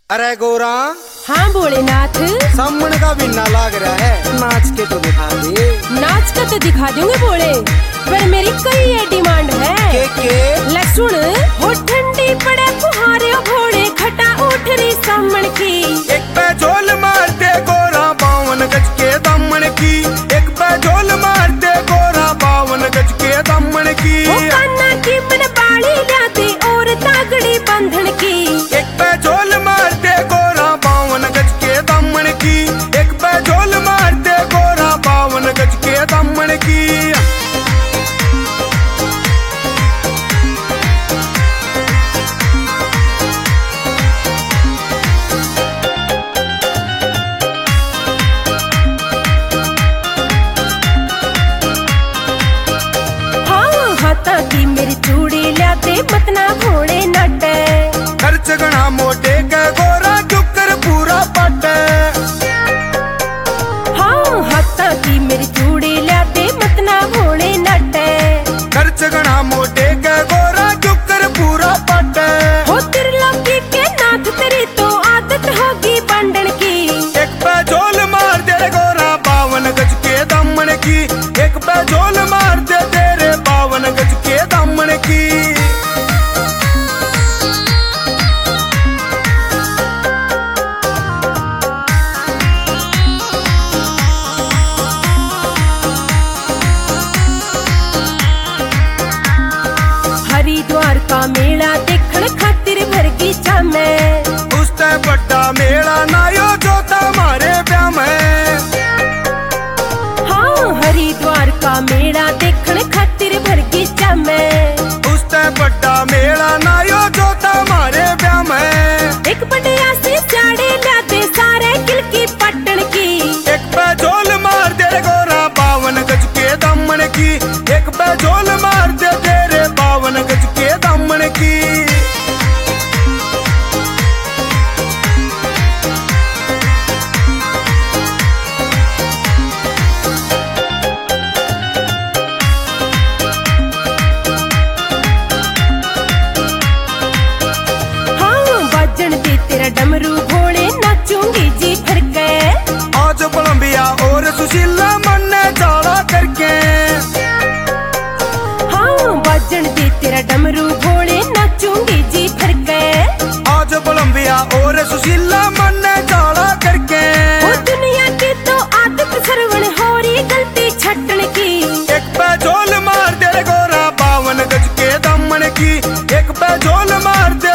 अरे गोरा। हाँ भोलेनाथ। सामन का बिना लाग रहा है, नाच के तो दिखा दे। नाच का तो दिखा दूंगे भोले, पर मेरी कई ये डिमांड है। के ले सुन, हो ठंडी पड़े फुहारे भोले, खटा उठ रही सामन की। एक पे झोल मार दे गोरा 52 गज के दामन की। एक पे झोल मार दे गोरा 52 गज के दामन की। वो कान्हा की मन बाड़ी लाते और तागड़ी बंधन की। एक पे झोल मार दे गोरा 52 गज के दामन की। एक पे झोल मार दे गोरा 52 गज के दामन की। की मेरी चूड़ी लाते मतना भोले नटे। खर्च गणा मोटे के गोरा जुकर पूरा पटे। हाँ हाथा की मेरी चूड़ी लाते मतना भोले नटे। खर्च गणा मोटे के गोरा जुकर पूरा पटे। हो त्रिलोकी के नाथ तेरी तो आदत होगी बंडन की। एक पे झोल मार दे गोरा 52 गज के दामन की। एक पे झोल मार दे तेरे 52 गज के दामन की। हरिद्वार का मेला देखने खातिर भरगीचा में। उसते बड़ा मेला नायो जो हमारे ब्याह में। हाँ हरिद्वार का मेला देखने खातिर भरगीचा में। उसते बड़ा मेला नायो जो हमारे ब्याह में। एक बढ़िया सी साड़ी लाते सारे किल की पटन की। एक पे झोल मार दे गोरा 52 गज के दामन की। एक पे झोल मार दे तेरे 52 गज के दामन की। तेरा डमरू घोड़े नाचूंगी जी भर के। आज कोलंबिया और सुशीला मन ने जाला करके। हाँ बाजन दे तेरा डमरू घोड़े नाचूंगी जी भर के। आज कोलंबिया और सुशीला मन ने जाला करके। वो दुनिया की तो आदत सरवण हो रही गलती छटन की। एक पे झोल मार दे गोरा 52 गज के दामन की। एक पे झोल मार दे